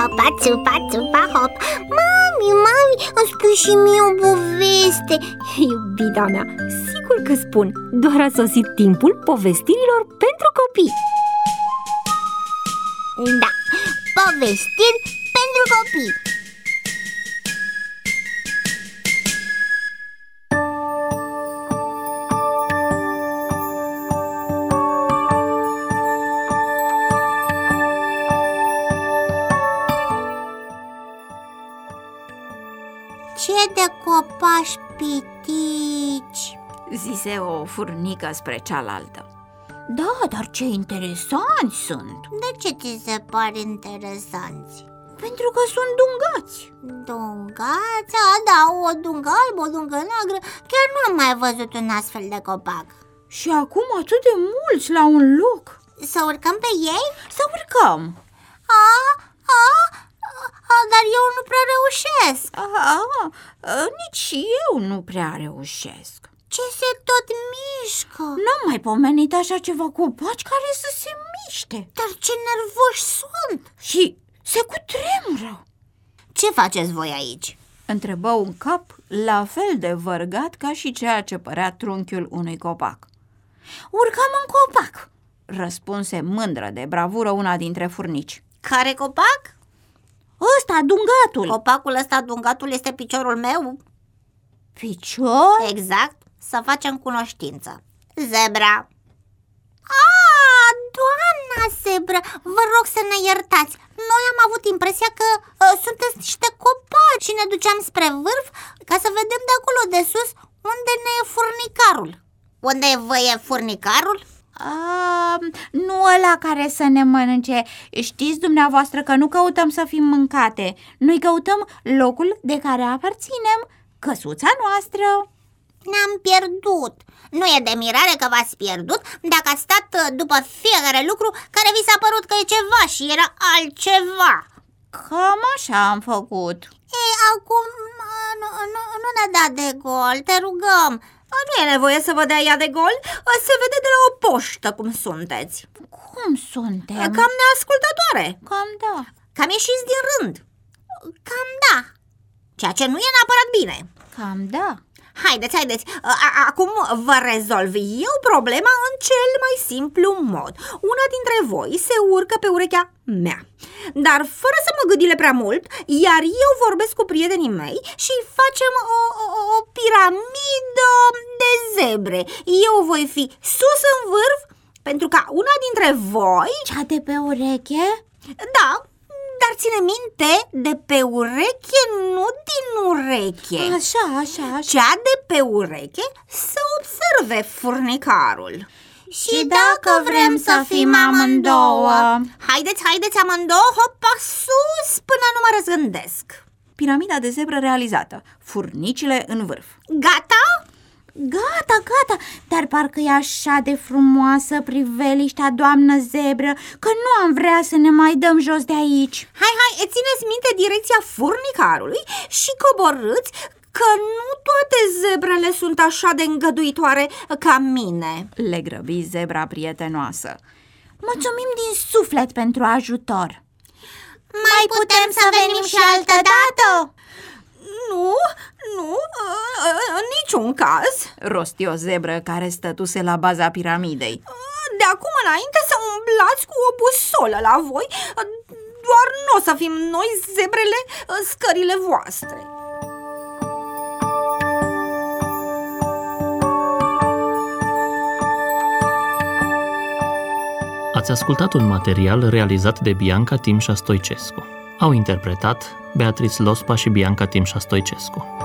țupa, țupa, țupa, hop. Mami, îmi spui și mie o poveste. Iubita mea, sigur că spun. Doar a sosit timpul povestirilor pentru copii. Da, povestiri pentru copii. Ce de copaci pitici, zise o furnică spre cealaltă. Da, dar ce interesanți sunt! De ce ți se par interesanți? Pentru că sunt dungați. Dungați? Da, o dungă albă, o dungă neagră. Chiar nu am mai văzut un astfel de copac. Și acum atât de mulți la un loc. Să urcăm pe ei? Să urcăm. Dar eu nu prea reușesc. Nici eu nu prea reușesc. Ce se tot mișcă? N-am mai pomenit așa ceva copaci care să se miște. Dar ce nervoși sunt! Și se cutremură. Ce faceți voi aici? Întrebă un cap la fel de vărgat ca și ceea ce părea trunchiul unui copac. Urcăm în copac, răspunse mândră de bravură una dintre furnici. Care copac? Ăsta, dungatul. Copacul ăsta, dungatul, este piciorul meu? Picior? Exact, să facem cunoștință. Zebra. Doamna Zebra, vă rog să ne iertați. Noi am avut impresia că sunteți niște copaci și ne duceam spre vârf ca să vedem de acolo de sus unde ne e furnicarul. Unde vă e furnicarul? Nu ăla care să ne mănânce. Știți dumneavoastră că nu căutăm să fim mâncate. Noi căutăm locul de care aparținem, căsuța noastră. Ne-am pierdut. Nu e de mirare că v-ați pierdut dacă ați stat după fiecare lucru care vi s-a părut că e ceva și era altceva. Cam așa am făcut. Ei, acum nu ne da de gol, te rugăm. Nu e nevoie să vă dea ea de gol. Se vede de la o poștă cum sunteți. Cum suntem? Cam neascultătoare. Cam da. Cam ieșiți din rând. Cam da. Ceea ce nu e neapărat bine. Cam da. Haideți, acum vă rezolv eu problema în cel mai simplu mod. Una dintre voi se urcă pe urechea mea, dar fără să mă gâdile prea mult, iar eu vorbesc cu prietenii mei și facem o piramidă de zebre. Eu voi fi sus în vârf pentru ca una dintre voi... Cea de pe ureche? Da, dar ține minte, de pe ureche, nu din ureche. Așa. Cea de pe ureche să observe furnicarul. Și dacă vrem să fim amândouă? Haideți amândouă, hopa sus până nu mă răzgândesc. Piramida de zebră realizată, furnicile în vârf. Gata? Gata, dar parcă e așa de frumoasă priveliștea, doamnă zebră, că nu am vrea să ne mai dăm jos de aici. Hai, țineți minte direcția furnicarului și coborâți, că nu toate zebrele sunt așa de îngăduitoare ca mine. Le grăbi zebra prietenoasă. Mulțumim din suflet pentru ajutor. Mai putem să venim și altă dată? Nu, în niciun caz, rosti o zebră care stătuse la baza piramidei. De acum înainte să umblați cu o busolă la voi, doar nu o să fim noi zebrele scările voastre. Ați ascultat un material realizat de Bianca Timșa Stoicescu. Au interpretat Beatrice Lospa și Bianca Timșa Stoicescu.